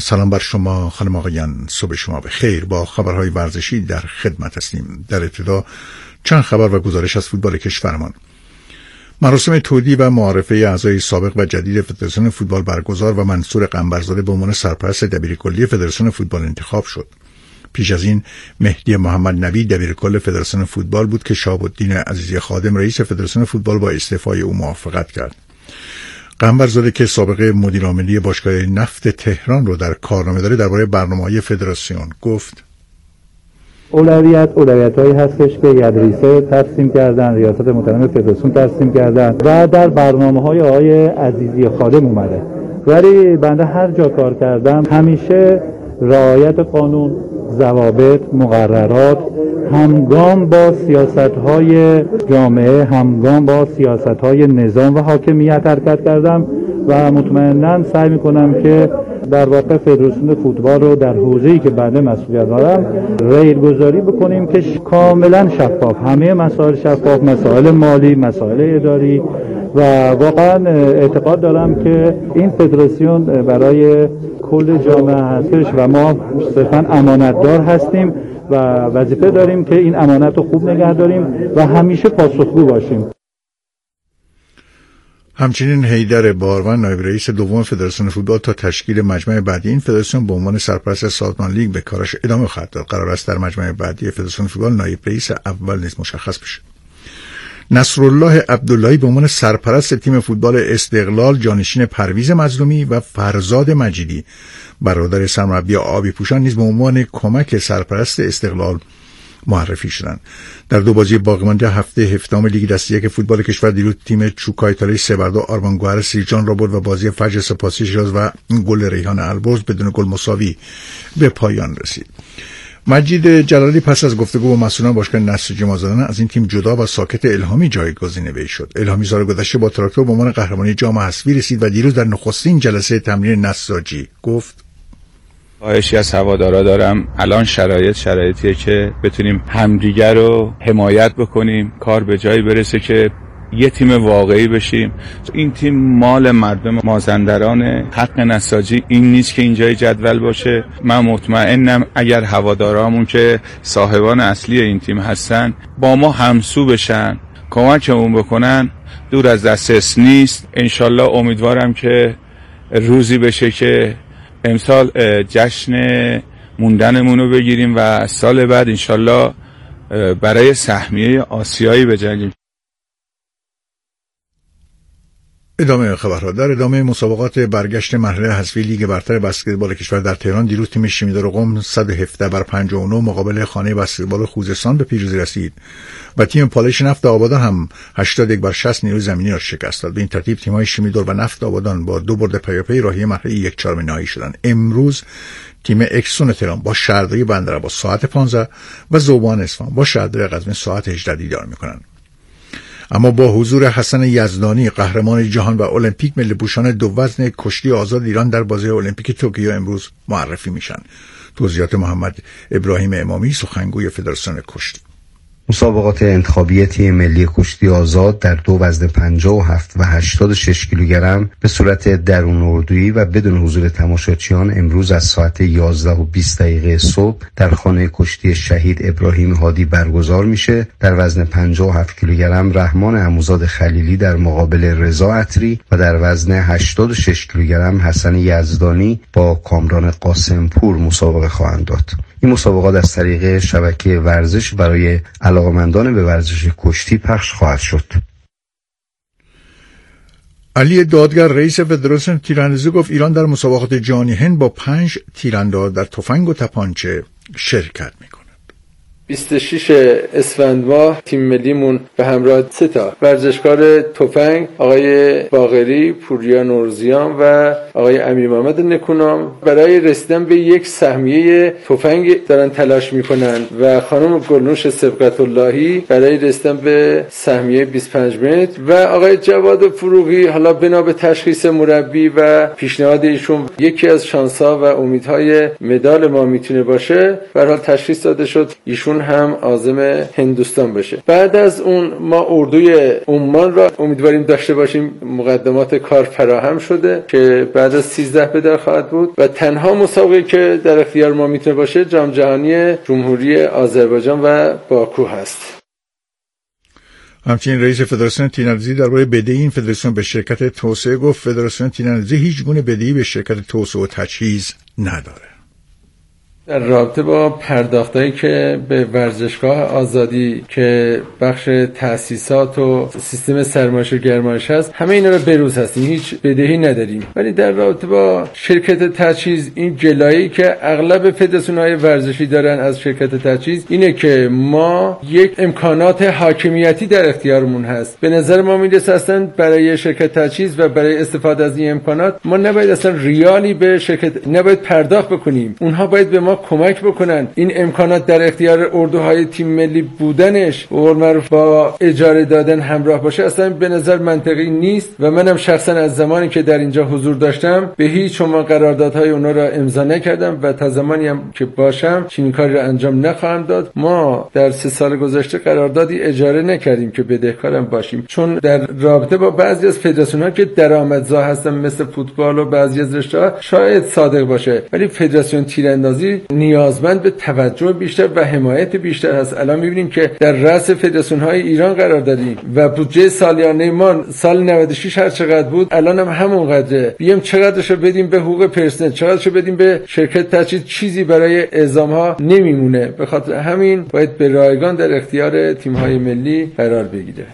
سلام بر شما خانم آقایان، صبح شما بخیر. با خبرهای ورزشی در خدمت هستیم. در ابتدا چند خبر و گزارش از فوتبال کشورمان. مراسم تودیع و معرفه اعضای سابق و جدید فدراسیون فوتبال برگزار و منصور قنبرزاده به عنوان سرپرست دبیرکلی فدراسیون فوتبال انتخاب شد. پیش از این مهدی محمد نوی دبیرکل فدراسیون فوتبال بود که شهاب الدین عزیزی خادم رئیس فدراسیون فوتبال با استعفای او موافقت کرد. قنبرزاده که سابقه مدیر عاملی باشگاه نفت تهران رو در کارنامه داره، درباره برنامه‌های فدراسیون گفت: اولویت‌هایی هستش که یدریسه ترسیم کردن، ریاست محترم فدراسیون ترسیم کردن و در برنامه‌های آقای عزیزی خادم اومده. ولی بنده هر جا کار کردم همیشه رعایت قانون، ضوابط، مقررات، همگام با سیاست‌های جامعه، همگام با سیاست‌های نظام و حاکمیت حرکت کردم و مطمئناً سعی می‌کنم که در واقع فدراسیون فوتبال رو در حوزه‌ای که بنده مسئولیت دارم ریل‌گذاری بکنیم که کاملاً شفاف، همه مسائل شفاف، مسائل مالی، مسائل اداری، و واقعاً اعتقاد دارم که این فدراسیون برای کل جامعه هستش و ما صرفاً امانتدار هستیم و وظیفه داریم که این امانت رو خوب نگه داریم و همیشه پاسخگو باشیم. همچنین حیدر باروند نایب رئیس دوم فدراسیون فوتبال تا تشکیل مجمع بعدی این فدراسیون به عنوان سرپرست سازمان لیگ به کارش ادامه خواهد داد. قرار است در مجمع بعدی فدراسیون فوتبال نایب رئیس اول نیز مشخص بشه. نصرالله عبداللهی به عنوان سرپرست تیم فوتبال استقلال جانشین پرویز مظلومی و فرزاد مجیدی برادر سرمربی آبی پوشان نیز به عنوان کمک سرپرست استقلال معرفی شدند. در دو بازی باقی مانده هفته هفتم لیگ دسته یک فوتبال کشور دیروز تیم چوکایتاری 3-2 آرمان گوهر سیرجان را برد و بازی فجر سپاسی شیراز و گل ریحان البرز بدون گل مساوی به پایان رسید. مجید جلالی پس از گفتگو با مسئولان باشگاه نساجی مازندران از این تیم جدا و ساکت الهامی جایگزین وی شد. الهامی سال گذشته با تراکتور به عنوان قهرمانی جام حذفی رسید و دیروز در نخستین جلسه تمرین نساجی گفت: خواهشی از هوادارا دارم، الان شرایطیه که بتونیم همدیگر رو حمایت بکنیم، کار به جایی برسه که یه تیم واقعی بشیم. این تیم مال مردم مازندران، حق نساجی این نیست که اینجای جدول باشه. من مطمئنم اگر هوادارامون که صاحبان اصلی این تیم هستن با ما همسو بشن، کمکمون بکنن، دور از دسترس نیست. انشالله امیدوارم که روزی بشه که امسال جشن موندنمون رو بگیریم و سال بعد انشالله برای سهمیه آسیایی بجنگیم. ادامه خبرها. در ادامه مسابقات برگشت مرحله حذفی لیگ برتر بسکتبال کشور در تهران دیروز تیم شیمیدار قم 117-59 مقابل خانه بسکتبال خوزستان به پیروزی رسید و تیم پالایش نفت آبادان هم 81-60 نیروی زمینی را شکست داد. به این ترتیب تیم‌های شیمیدار و نفت آبادان با دو برد پیاپی راهی مرحله 1/4 نهایی شدند. امروز تیم اکسون تهران با شهرداری بندرعباس ساعت 15 و ذوبان اصفهان با شهرداری قزوین ساعت 18 دیدار می‌کنند. اما با حضور حسن یزدانی قهرمان جهان و المپیک ملی پوشان دو وزن کشتی آزاد ایران در بازی المپیک توکیو امروز معرفی میشن. توضیحات محمد ابراهیم امامی سخنگوی فدراسیون کشتی. مسابقات انتخابی تیم ملی کشتی آزاد در دو وزن 57 و 86 کیلوگرم به صورت درون اردویی و بدون حضور تماشاچیان امروز از ساعت 11:20 صبح در خانه کشتی شهید ابراهیم هادی برگزار میشه. در وزن 57 کیلوگرم رحمان عموزاد خلیلی در مقابل رضا عطری و در وزن 86 کیلوگرم حسن یزدانی با کامران قاسمپور مسابقه خواهند داد. این مسابقات از طریق شبکه ورزش برای علاقه‌مندان به ورزش کشتی پخش خواهد شد. علی دادگر رئیس فدراسیون تیراندازی گفت ایران در مسابقات جهانی هند با 5 تیرانداز در تفنگ و تپانچه شرکت می‌کند. 26 اسفند ماه تیم ملیمون به همراه 3 ورزشکار تفنگ، آقای باقری، پوریا نورزیان و آقای امیر محمد نکونام برای رسیدن به یک سهمیه تفنگ دارن تلاش میکنن و خانم گلنوش سبقت اللهی برای رسیدن به سهمیه 25 متر و آقای جواد فروغی حالا بنا به تشخیص مربی و پیشنهاد ایشون یکی از شانس‌ها و امیدهای مدال ما میتونه باشه. به هر حال تشخیص داده شد ایشون ایشون هم عازم هندوستان بشه. بعد از اون ما اردوی عمان را امیدواریم داشته باشیم. مقدمات کار فراهم شده که بعد از 13 به در خواهد بود و تنها مسابقه که در اختیار ما میتونه باشه جام جهانی جمهوری آذربایجان و باکو هست. همچنین رئیس فدراسیون تیراندازی درباره بدهی این فدراسیون به شرکت توسعه گفت فدراسیون تیراندازی هیچ گونه بدهی به شرکت توسعه و تجهیز نداره. در رابطه با پرداختایی که به ورزشگاه آزادی که بخش تأسیسات و سیستم سرمایش و گرمایش هست، همه اینا رو بروز هستیم، هیچ بدهی نداریم. ولی در رابطه با شرکت تجهیز، این جلایی که اغلب فدراسیون‌های ورزشی دارن از شرکت تجهیز اینه که ما یک امکانات حاکمیتی در اختیارمون هست. به نظر ما میرسه اصلا برای شرکت تجهیز و برای استفاده از این امکانات ما نباید اصلا ریالی به شرکت نباید پرداخت بکنیم. اونها باید به ما کمک بکنن. این امکانات در اختیار اردوهای تیم ملی بودنش و معروف با اجاره دادن همراه باشه اصلا به نظر منطقی نیست و منم شخصا از زمانی که در اینجا حضور داشتم به هیچ عنوان قراردادهای اونا را امضا نکردم و تا زمانی هم که باشم چنین کاری را انجام نخواهم داد. ما در 3 سال گذشته قراردادی اجاره نکردیم که بدهکارم باشیم، چون در رابطه با بعضی از فدراسیون‌ها که درآمدزا هستن مثل فوتبال و بعضی از رشته‌ها شاید صادق باشه، ولی فدراسیون تیراندازی نیازمند به توجه بیشتر و حمایت بیشتر هست. الان می‌بینیم که در رأس فدراسیون‌های ایران قرار دادیم و بودجه سالیانه ما سال 96 هر چقدر بود الان هم همون قدره. بیام چقدرشو بدیم به حقوق پرسنل، چقدرشو بدیم به شرکت تجهیز، چیزی برای اعزام‌ها نمیمونه. به خاطر همین باید به رایگان در اختیار تیم‌های ملی قرار بگیره.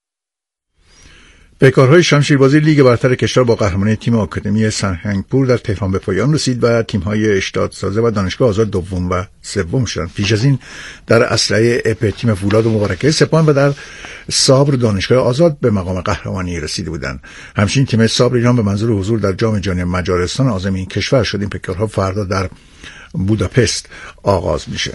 پیکارهای شمشیربازی لیگ برتر کشور با قهرمانی تیم آکادمی سرهنگپور در تهران به پایان رسید و تیم‌های اشتادسازه و دانشگاه آزاد دوم و سوم شدند. پیش از این در اسلحه اپ تیم فولاد و مبارکه سپاهان و در صابر دانشگاه آزاد به مقام قهرمانی رسیده بودند. همچنین تیم صابر ایران به منظور حضور در جام جهانی مجارستان عازم این کشور شد. این پیکارها فردا در بوداپست آغاز میشه.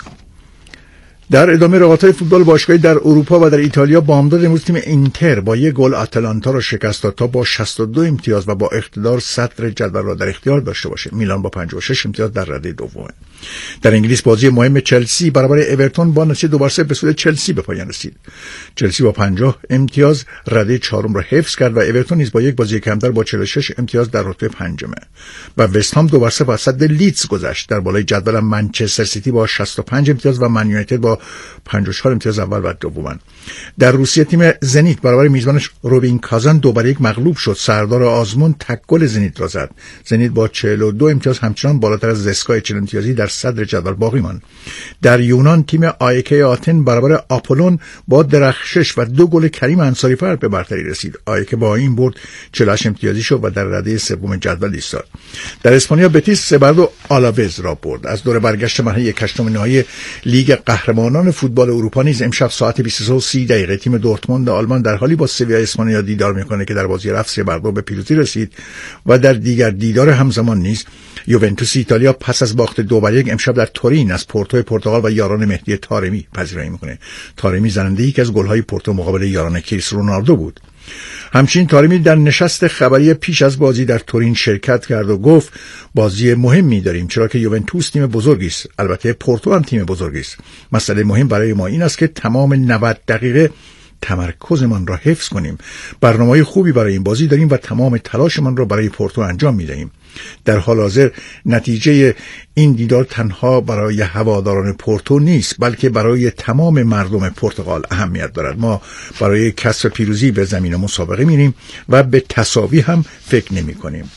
در ادامه رقابت‌های فوتبال باشگاهی در اروپا و در ایتالیا بامداد امروز تیم اینتر با 1 گل آتالانتا را شکست داد تا با 62 امتیاز و با اقتدار صدر جدول را در اختیار داشته باشه. میلان با 56 امتیاز در رده دومه. در انگلیس بازی مهم چلسی برابر اورتون با نتیجه 2-0 به سود چلسی به پایان رسید. چلسی با 50 امتیاز رده چهارم را حفظ کرد و اورتون نیز با 1 بازی کمتر با 46 امتیاز در رتبه پنجمه. و وست هم 2-0 از صد لیدز گذشت. در بالای جدول منچستر سیتی با 65 امتیاز و من یونایتد با 54 امتیاز اول و دومن. در روسیه تیم زنیت برابر میزبانش روبین کازان 2-1 مغلوب شد. سردار آزمون تک گل زنیت را زد. زنیت با 42 امتیاز همچنان بالاتر از زسکای 40 امتیازی در صدر جدول باقی ماند. در یونان تیم آیکه آتن برابر آپولون با درخشش و 2 گل کریم انصاری‌فر به برتری رسید. آیکه با این برد 48 امتیازی شد و در رده سوم جدول ایستاد. در اسپانیا بتیس 3-2 آلاوز را برد. از دور برگشت مرحله 1/8 نهایی لیگ قهرمانان فوتبال اروپا نیز امشب ساعت 23:30 تیم دورتموند آلمان در حالی با سویا اسپانیا دیدار میکنه که در بازی رفت 3-2 به پیروزی رسید و در دیگر دیدار همزمان نیز یوونتوس ایتالیا پس از باخت 2-1 امشب در تورین از پورتو پرتغال و یاران مهدی طارمی پذیرایی میکنه. طارمی زننده یکی از گل‌های پورتو مقابل یاران کریس رونالدو بود. همچنین طارمی در نشست خبری پیش از بازی در تورین شرکت کرد و گفت بازی مهمی داریم چرا که یوونتوس تیم بزرگی است، البته پورتو هم تیم بزرگی است. مسئله مهم برای ما این است که تمام 90 دقیقه تمرکزمان را حفظ کنیم. برنامه‌های خوبی برای این بازی داریم و تمام تلاشمان را برای پورتو انجام می‌دهیم. در حال حاضر نتیجه این دیدار تنها برای هواداران پورتو نیست بلکه برای تمام مردم پرتغال اهمیت دارد. ما برای کسب پیروزی به زمین مسابقه میریم و به تساوی هم فکر نمی‌کنیم.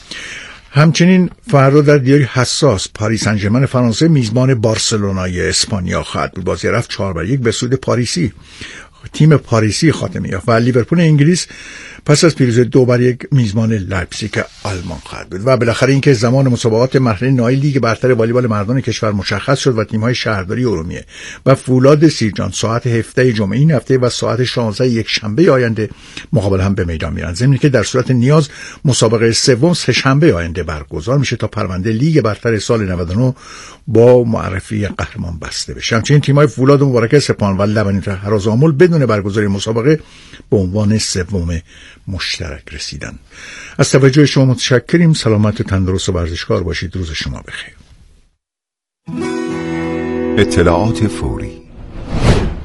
همچنین فردا در دیاری حساس پاریس سن ژرمن فرانسه میزبان بارسلونای اسپانیا خواهد بود. بازی رفت 4-1 به سود پاریسی. تیم پاریسی خاتمه یافت و لیورپول انگلیس پس از پیروزی 2-1 میزبان لایپزیگ آلمان خواهد بود. و بالاخره اینکه زمان مسابقات مرحله نهایی لیگ برتر والیبال مردان کشور مشخص شد و تیم‌های شهرداری ارومیه و فولاد سیرجان ساعت 17 جمعه این هفته و ساعت 16 یک شنبه آینده مقابل هم به میدان میرن. ضمن که در صورت نیاز مسابقه سوم سه شنبه آینده برگزار میشه تا پرونده لیگ برتر سال 99 با معرفی قهرمان بسته بشه. همچنین تیم‌های فولاد و مبارکه سپاهان و لبنان هرازآمل بدون برگزاری مسابقه به عنوان سوم مشترک رسیدن. از توجه شما متشکریم. سلامت و تندرست و ورزشکار باشید. روز شما بخیر. اطلاعات فوری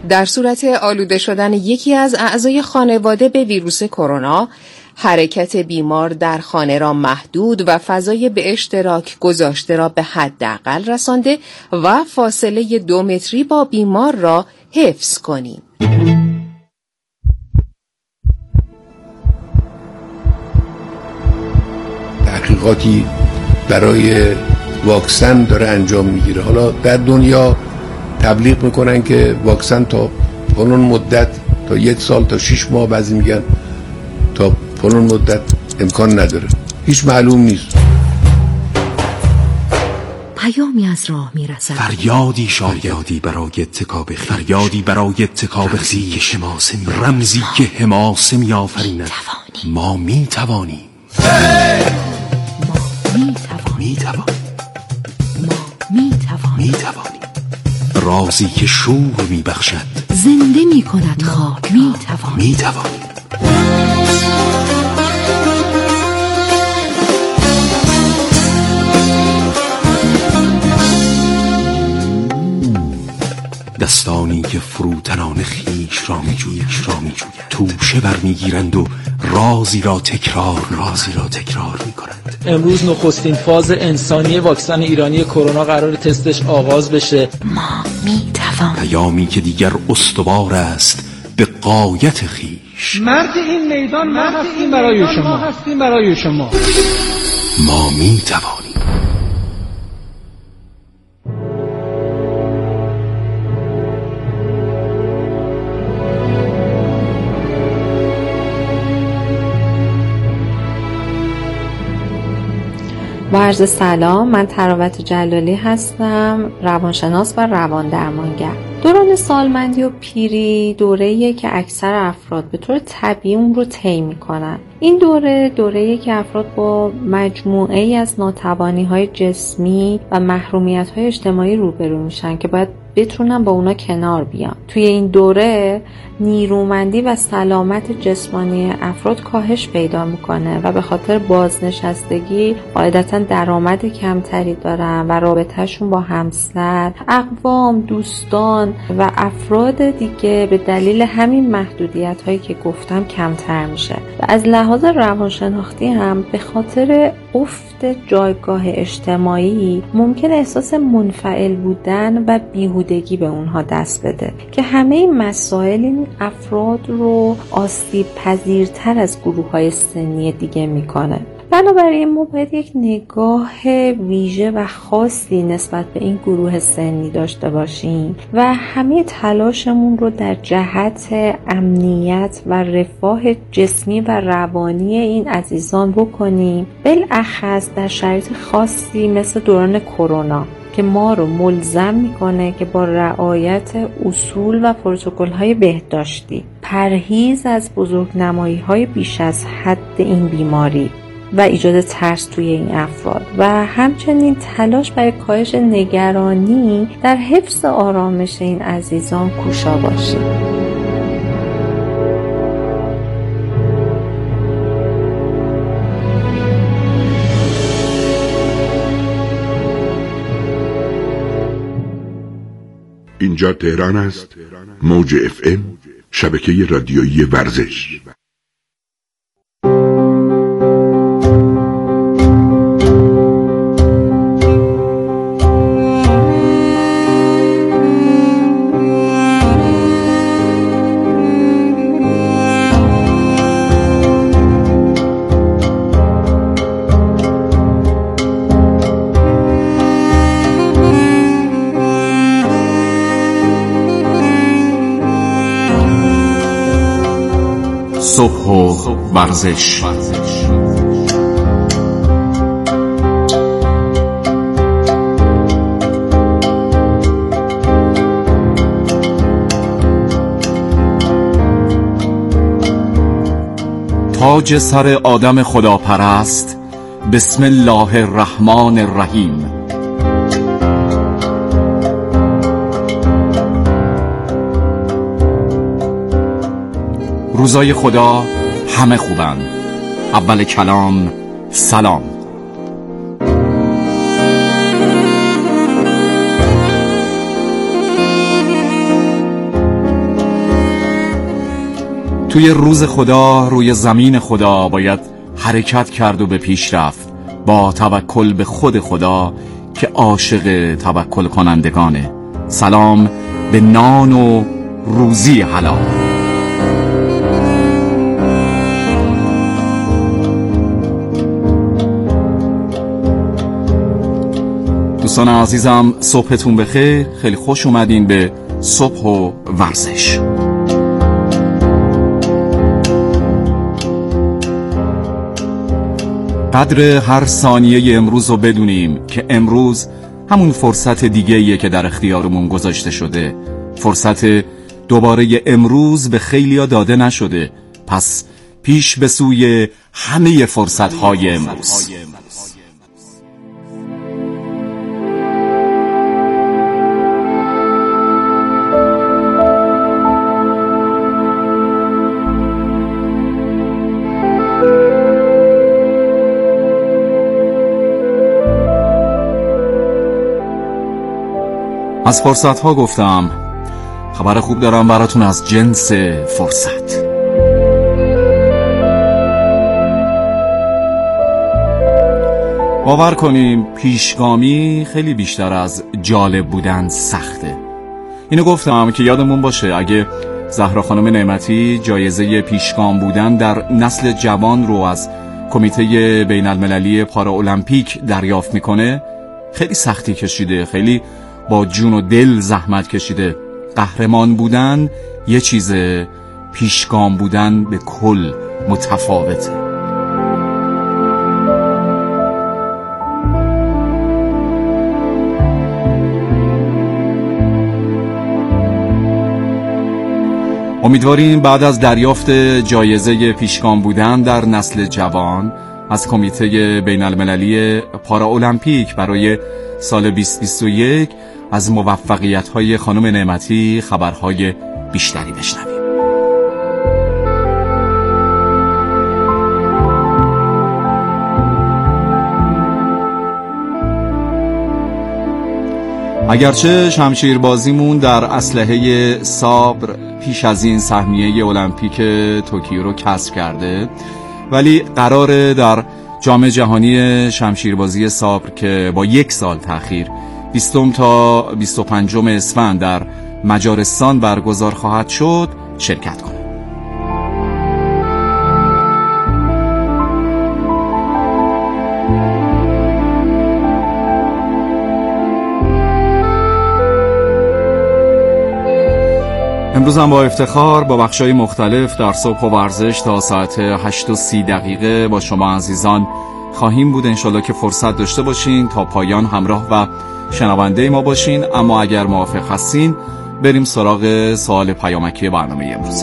در صورت آلوده شدن یکی از اعضای خانواده به ویروس کرونا، حرکت بیمار در خانه را محدود و فضای به اشتراک گذاشته را به حداقل رسانده و فاصله 2 متری با بیمار را حفظ کنیم. تحقیقاتی برای واکسن داره انجام میگیره. حالا در دنیا تبلیغ میکنن که واکسن تا فلان مدت، تا 1 سال، تا 6 ماه، بعضی میگن تا فلان مدت امکان نداره، هیچ معلوم نیست. پیامی از راه میرسد، فریادی شاید برای اتکاب خیش، فریادی برای اتکاب خیش، رمزی که حماسه میآفریند. ما میتوانیم، میتوانیم. رازی که شور میبخشد، زنده میکند خاک. میتوانیم. دستانی که فروتنان خیش را میجویند، توشه برمیگیرند و رازی را تکرار میکنند. امروز نخستین فاز انسانی واکسن ایرانی کرونا قرار تستش آغاز بشه. ما میتوانیم. پیامی که دیگر استوار است به غایت خیش. مرد این میدان ما هستیم برای شما. ما میتوانیم. با عرض سلام، من تراوت جلالی هستم، روانشناس و روان درمانگر. دوران سالمندی و پیری دوره‌ایه که اکثر افراد به طور طبیعی اون رو طی می‌کنن. این دوره‌ایه که افراد با مجموعه‌ای از ناتوانی‌های جسمی و محرومیت‌های اجتماعی روبرو میشن که باید بتونن با اونا کنار بیان. توی این دوره نیرومندی و سلامت جسمانی افراد کاهش پیدا میکنه و به خاطر بازنشستگی قاعدتاً درآمد کمتری دارن و رابطهشون با همسر، اقوام، دوستان و افراد دیگه به دلیل همین محدودیت هایی که گفتم کمتر میشه. و از لحاظ روانشناختی هم به خاطر افت جایگاه اجتماعی ممکن احساس منفعل بودن و بیهودگی به اونها دست بده که همه این مسائل این افراد رو آسیب پذیرتر از گروه‌های سنی دیگه میکنه. بنابراین ما باید یک نگاه ویژه و خاصی نسبت به این گروه سنی داشته باشیم و همه تلاشمون رو در جهت امنیت و رفاه جسمی و روانی این عزیزان بکنیم، بالاخص در شرایط خاصی مثل دوران کرونا که ما رو ملزم میکنه که با رعایت اصول و پروتکل‌های بهداشتی، پرهیز از بزرگنمایی‌های بیش از حد این بیماری و ایجاد ترس توی این افراد و همچنین تلاش برای کاهش نگرانی در حفظ آرامش این عزیزان کوشا باشیم. اینجا تهران است، موج FM، شبکه رادیویی ورزش. صبح و ورزش. تاج سر آدم خداپرست. بسم الله الرحمن الرحیم. روزای خدا همه خوبن. اول کلام سلام. توی روز خدا روی زمین خدا باید حرکت کرد و به پیش رفت با توکل به خود خدا که عاشق توکل کنندگانه. سلام به نان و روزی حلال. دوستان عزیزم صبحتون بخیر. خیلی خوش اومدین به صبح و ورزش. قدر هر ثانیه امروز رو بدونیم که امروز همون فرصت دیگه‌ایه که در اختیارمون گذاشته شده. فرصت دوباره امروز به خیلیا داده نشده، پس پیش به سوی همه فرصت‌های امروز. از فرصت ها گفتم، خبر خوب دارم براتون از جنس فرصت. باور کنیم پیشگامی خیلی بیشتر از جالب بودن سخته. اینو گفتم که یادمون باشه اگه زهرا خانم نعمتی جایزه پیشگام بودن در نسل جوان رو از کمیته بین المللی پارا المپیک دریافت میکنه، خیلی سختی کشیده، خیلی با جون و دل زحمت کشیده. قهرمان بودن یه چیزه، پیشگام بودن به کل متفاوته. امیدواریم بعد از دریافت جایزه پیشگام بودن در نسل جوان از کمیته بین المللی پارا المپیک برای سال 2021 از موفقیت‌های خانم نعمتی خبرهای بیشتری بشنویم. اگرچه شمشیربازیمون در اسلحه صبر پیش از این سهمیه المپیک توکیو رو کسب کرده، ولی قراره در جام جهانی شمشیربازی صبر که با 1 سال تأخیر 20 تا 25 اسفند در مجارستان برگزار خواهد شد شرکت کنه. امروز هم با افتخار با بخشای مختلف در صبح و ورزش تا ساعت 8:30 با شما عزیزان خواهیم بود. انشالله که فرصت داشته باشین تا پایان همراه و شنونده ما باشین. اما اگر موافق هستین بریم سراغ سوال پیامکی برنامه امروز.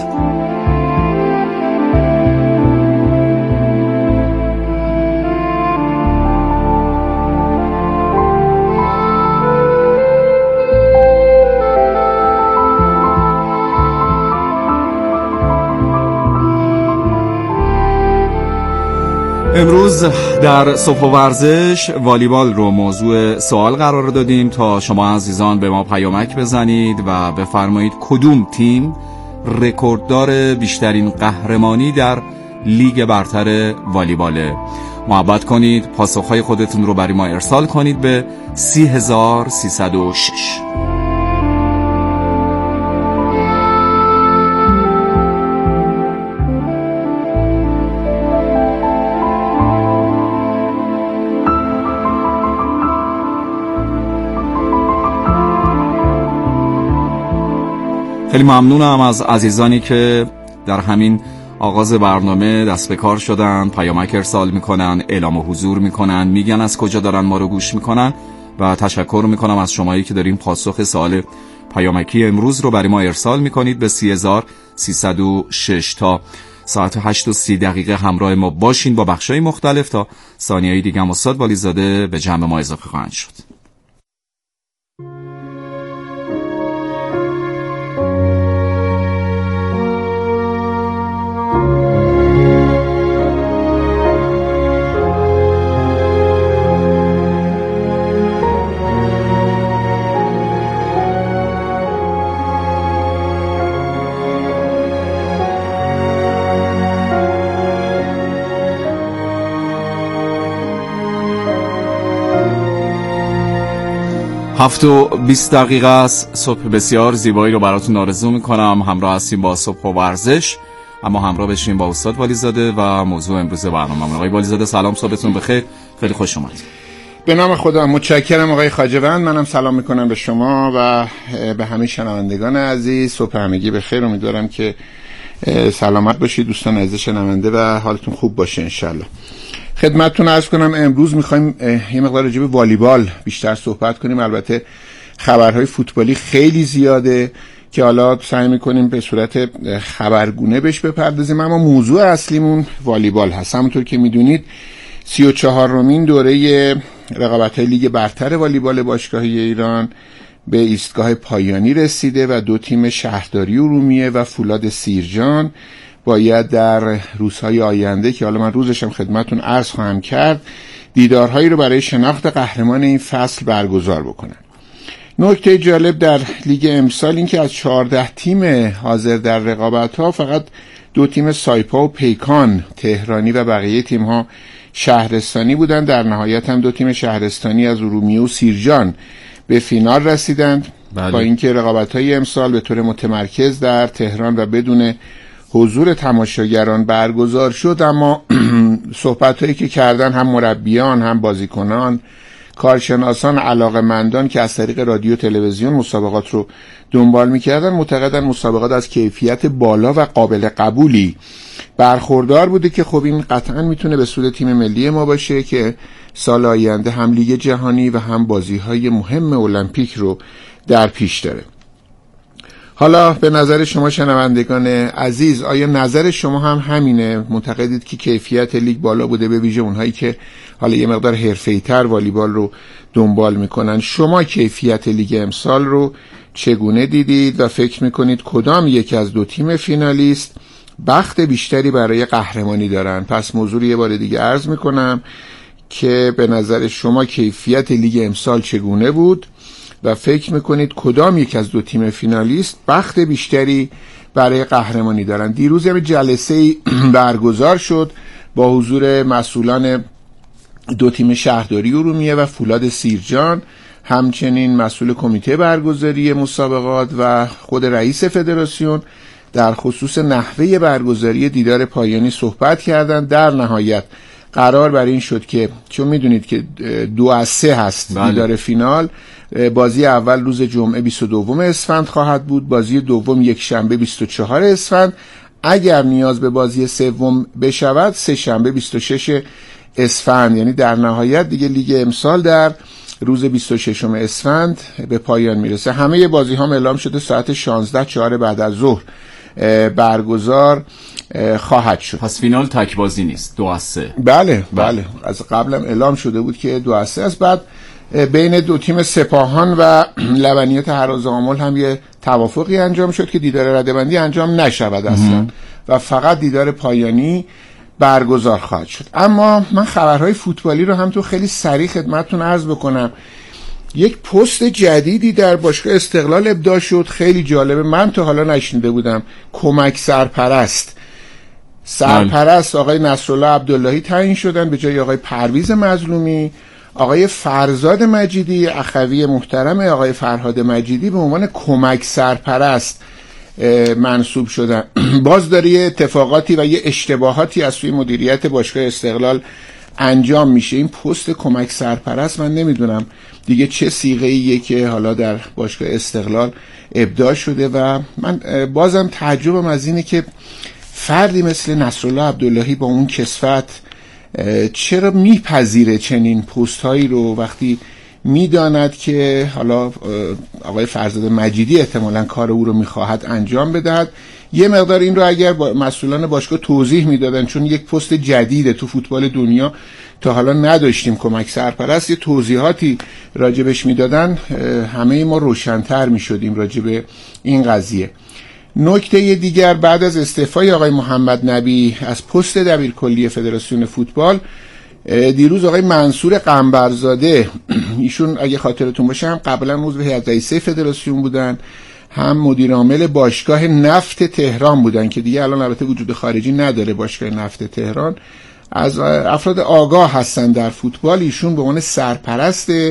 امروز در صبح و ورزش والیبال رو موضوع سوال قرار دادیم تا شما عزیزان به ما پیامک بزنید و بفرمایید کدوم تیم رکورددار بیشترین قهرمانی در لیگ برتر والیباله. محبت کنید، پاسخهای خودتون رو برای ما ارسال کنید به 30306. خیلی ممنونم از عزیزانی که در همین آغاز برنامه دست به کار شدن، پیامک ارسال میکنن، اعلام حضور میکنن، میگن از کجا دارن ما رو گوش میکنن و تشکر میکنم از شمایی که دارین پاسخ سوال پیامکی امروز رو برای ما ارسال میکنید به 30306. تا ساعت 8:30 همراه ما باشین با بخشای مختلف تا ثانیه‌ای دیگه هم استاد والیزاده به جمع ما اضافه خواهند شد. 7:20 است. صبح بسیار زیبایی رو براتون آرزو میکنم. همراه هستیم با صبح و ورزش، اما همراه بشیم با استاد والیزاده و موضوع امروز برنامه. آقای والیزاده سلام، صبحتون بخیر، خیلی خوش اومدید. به نام خدا. متشکرم آقای خواجه‌وند. منم سلام میکنم به شما و به همه شنوندگان عزیز. صبح همگی بخیر. امیدوارم که سلامت باشید دوستان عزیز شنونده و حالتون خوب باشه انشالله. خدمتتون عرض کنم امروز میخوایم یه مقدار راجع به والیبال بیشتر صحبت کنیم. البته خبرهای فوتبالی خیلی زیاده که حالا سعی میکنیم به صورت خبرگونه بهش بپردازیم، اما موضوع اصلیمون والیبال هست. همونطور که میدونید 34مین دوره رقابت‌های لیگ برتر والیبال باشگاهی ایران به ایستگاه پایانی رسیده و دو تیم شهرداری ارومیه و فولاد سیرجان باید در روزهای آینده که حالا من روزشم خدمتون عرض خواهم کرد دیدارهایی رو برای شناخت قهرمان این فصل برگزار بکنن. نکته جالب در لیگ امسال این که از 14 تیم حاضر در رقابت‌ها فقط دو تیم سایپا و پیکان تهرانی و بقیه تیم‌ها شهرستانی بودند. در نهایت هم دو تیم شهرستانی از ارومیه و سیرجان به فینال رسیدند. با اینکه رقابت‌های امسال به طور متمرکز در تهران و بدون حضور تماشاگران برگزار شد، اما صحبت‌هایی که کردن هم مربیان هم بازیکنان، کارشناسان، علاقه‌مندان که از طریق رادیو تلویزیون مسابقات رو دنبال می‌کردن معتقدن مسابقات از کیفیت بالا و قابل قبولی برخوردار بوده که خب این قطعاً میتونه به سود تیم ملی ما باشه که سال آینده هم لیگ جهانی و هم بازی‌های مهم المپیک رو در پیش داره. حالا به نظر شما شنوندگان عزیز، آیا نظر شما هم همینه؟ معتقدید که کیفیت لیگ بالا بوده، به ویژه اونهایی که حالا یه مقدار حرفه‌ای‌تر والیبال رو دنبال میکنن؟ شما کیفیت لیگ امسال رو چگونه دیدید و فکر میکنید کدام یک از دو تیم فینالیست بخت بیشتری برای قهرمانی دارن؟ پس موضوع رو یه بار دیگه عرض میکنم که به نظر شما کیفیت لیگ امسال چگونه بود و فکر میکنید کدام یک از دو تیم فینالیست بخت بیشتری برای قهرمانی دارن. دیروز هم جلسه برگزار شد با حضور مسئولان دو تیم شهرداری ارومیه و فولاد سیرجان، همچنین مسئول کمیته برگزاری مسابقات و خود رئیس فدراسیون در خصوص نحوه برگزاری دیدار پایانی صحبت کردند. در نهایت قرار بر این شد که چون میدونید که 2-3 هست دیدار فینال، بازی اول روز جمعه 22 اسفند خواهد بود، بازی دوم یک شنبه 24 اسفند، اگر نیاز به بازی سوم بشود سه شنبه 26 اسفند. یعنی در نهایت دیگه لیگ امسال در روز 26 اسفند به پایان میرسه. همه بازی ها اعلام شده ساعت 16:04 بعد از ظهر برگزار خواهد شد. پس فینال تک بازی نیست، 2-3. بله از قبلم اعلام شده بود که 2-3 است. بعد بین دو تیم سپاهان و لبنیات هرازآمل هم یه توافقی انجام شد که دیدار رده‌بندی انجام نشود اصلا و فقط دیدار پایانی برگزار خواهد شد. اما من خبرهای فوتبالی رو هم تو خیلی سریع خدمتتون عرض بکنم. یک پست جدیدی در باشگاه استقلال ابداع شد، خیلی جالبه، من تا حالا نشنیده بودم. کمک سرپرست آقای نصرالله عبداللهی تعیین شدن به جای آقای پرویز مظلومی. آقای فرزاد مجیدی اخوی محترم آقای فرهاد مجیدی به عنوان کمک سرپرست منصوب شدن. باز داره یه اتفاقاتی و یه اشتباهاتی از سوی مدیریت باشگاه استقلال انجام میشه. این پست کمک سرپرست من نمیدونم دیگه چه صیغه‌ایه که حالا در باشگاه استقلال ابداع شده و من بازم تعجبم از اینه که فردی مثل نصرالله عبداللهی با اون کسفت چرا میپذیره چنین پست هایی رو وقتی میداند که حالا آقای فرزاد مجیدی احتمالاً کار او رو میخواهد انجام بدهد. یه مقدار این رو اگر مسئولان باشگاه توضیح میدادن، چون یک پست جدیده تو فوتبال دنیا تا حالا نداشتیم کمک سرپرست، یه توضیحاتی راجبش میدادن همه ما روشن‌تر میشدیم راجب این قضیه. نکته دیگر، بعد از استعفای آقای محمد نبی از پست دبیرکلی فدراسیون فوتبال، دیروز آقای منصور قنبرزاده، ایشون اگه خاطرتون باشه هم قبلا عضو هیئت رئیسه فدراسیون بودن، هم مدیر عامل باشگاه نفت تهران بودن که دیگه الان البته وجود خارجی نداره باشگاه نفت تهران، از افراد آگاه هستن در فوتبال. ایشون به عنوان سرپرست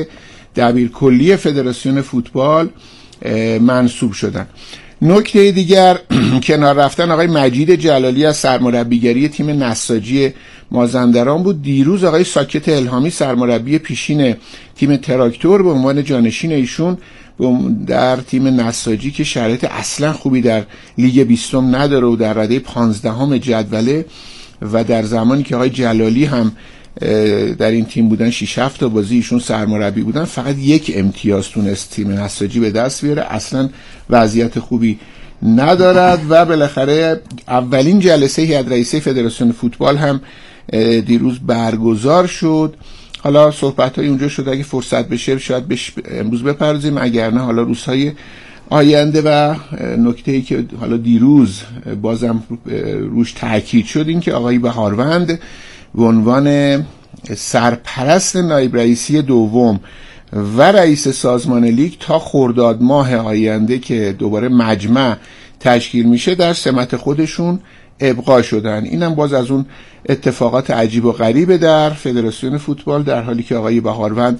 دبیرکلی فدراسیون فوتبال منصوب شدن. نکته دیگر کنار رفتن آقای مجید جلالی از سرمربیگری تیم نساجی مازندران بود. دیروز آقای ساکت الهامی سرمربی پیشین تیم تراکتور به عنوان جانشین ایشون در تیم نساجی که شرایط اصلا خوبی در لیگ 20 نداره و در رده 15 جدوله و در زمانی که آقای جلالی هم در این تیم بودن 6-7 تا بازی ایشون سرمربی بودن فقط 1 امتیاز تونست تیم نساجی به دست بیاره، اصلا وضعیت خوبی ندارد و بالاخره اولین جلسه هیئت رئیسه فدراسیون فوتبال هم دیروز برگزار شد. حالا صحبت‌های اونجا شد، اگه فرصت بشه شاید امروز بپردازیم، اگر نه حالا روزهای آینده. و نکته‌ای که حالا دیروز بازم روش تاکید شد این که آقای بهاروند به عنوان سرپرست نایب رئیسی دوم و رئیس سازمان لیگ تا خرداد ماه آینده که دوباره مجمع تشکیل میشه در سمت خودشون ابقا شدن. اینم باز از اون اتفاقات عجیب و غریبه در فدراسیون فوتبال، در حالی که آقای بهاروند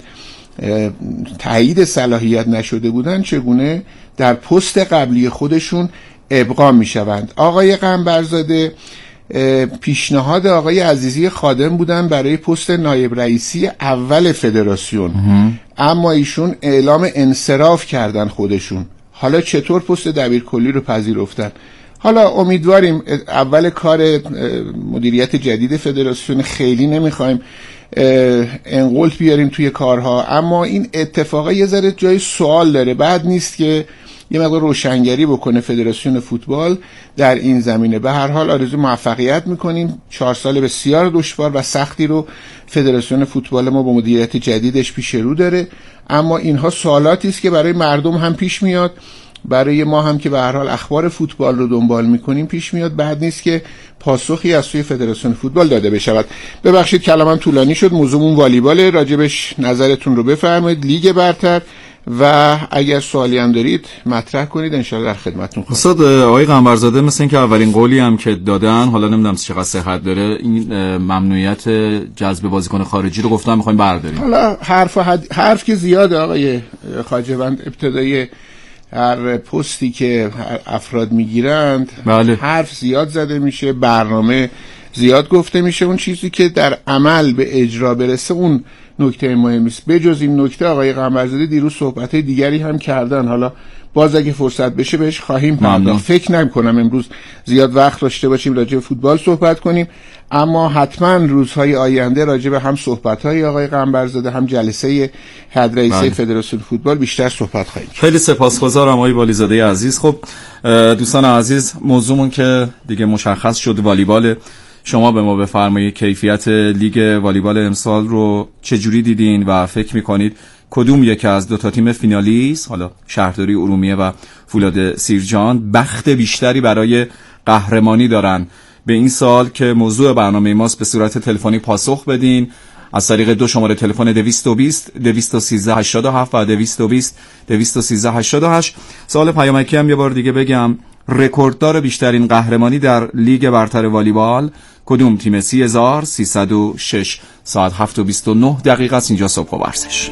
تایید صلاحیت نشده بودن چگونه در پست قبلی خودشون ابقا میشوند. آقای قنبرزاده پیشنهاد آقای عزیزی خادم بودن برای پست نایب رئیسی اول فدراسیون، اما ایشون اعلام انصراف کردن خودشون. حالا چطور پست دبیرکلی رو پذیرفتن؟ حالا امیدواریم اول کار مدیریت جدید فدراسیون، خیلی نمیخوایم انقلت بیاریم توی کارها، اما این اتفاقا یه ذره جای سوال داره. بعد نیست که یه مقدار روشنگری بکنه فدراسیون فوتبال در این زمینه. به هر حال آرزو موفقیت میکنیم. 4 سال بسیار دشوار و سختی رو فدراسیون فوتبال ما با مدیریت جدیدش پیش رو داره، اما اینها سوالاتی است که برای مردم هم پیش میاد، برای ما هم که به هر حال اخبار فوتبال رو دنبال میکنیم پیش میاد. بعد نیست که پاسخی از سوی فدراسیون فوتبال داده بشود. ببخشید کلامم طولانی شد. موضوعمون والیبال، راجبش نظرتون رو بفرمایید. لیگ برتر و اگر سوالی هم دارید مطرح کنید، انشاءالله در خدمتتون خواهم. استاد آقای قنبرزاده مثل این که اولین قولی هم که دادن، حالا نمیدونم چقدر صحت داره، این ممنوعیت جذب بازیکن خارجی رو گفتن میخوایم برداریم. حالا حرف که زیاده آقای خواجه‌بند. ابتدای هر پستی که افراد میگیرند بله. حرف زیاد زده میشه، برنامه زیاد گفته میشه، اون چیزی که در عمل به اجرا برسه اون نکته مهمی است. بجز این نکته آقای قنبرزاده دیروز صحبت‌های دیگری هم کردن، حالا باز اگه فرصت بشه بهش خواهیم پرداخت. فکر نمی‌کنم امروز زیاد وقت داشته باشیم راجع به فوتبال صحبت کنیم، اما حتما روزهای آینده راجع به هم صحبت‌های آقای قنبرزاده هم جلسه هیئت رئیسه فدراسیون فوتبال بیشتر صحبت خواهیم کرد. خیلی سپاسگزارم آقای والیزاده عزیز. خب دوستان عزیز، موضوعمون که دیگه مشخص شد والیبال. شما به ما بفرمایید کیفیت لیگ والیبال امسال رو چجوری دیدین و فکر میکنید کدوم یک از 2 تا تیم فینالیست، حالا شهرداری ارومیه و فولاد سیرجان، بخت بیشتری برای قهرمانی دارن به این سال؟ که موضوع برنامه ماست. به صورت تلفنی پاسخ بدین از طریق 2 شماره تلفن 220 213 87 و 220 213 88. سوال پیامکی هم یه بار دیگه بگم، رکورددار بیشترین قهرمانی در لیگ برتر والیبال کدوم تیم؟ 30306. ساعت 7:29 است اینجا صبح و ورزش.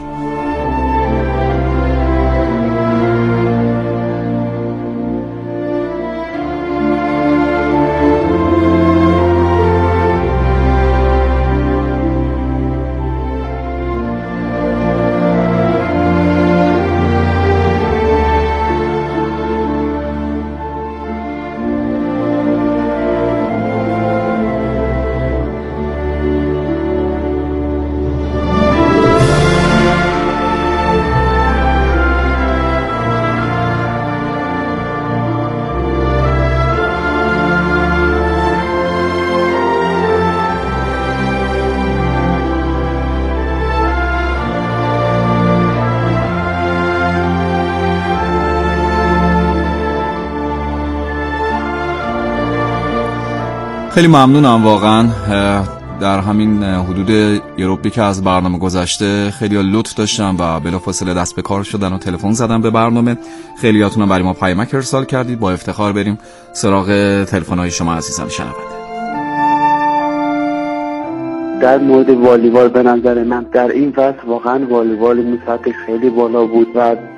خیلی ممنونم واقعا. در همین حدود یوروپی که از برنامه گذشته خیلی لطف داشتم و بلافاصله دست به کار شدن و تلفن زدم به برنامه. خیلیاتون هم برای ما پیامک ارسال کردید. با افتخار بریم سراغ تلفن‌های شما عزیزان شنونده. در مورد والیبال به نظر من در این فصل واقعا والیبال سطح خیلی بالا بود و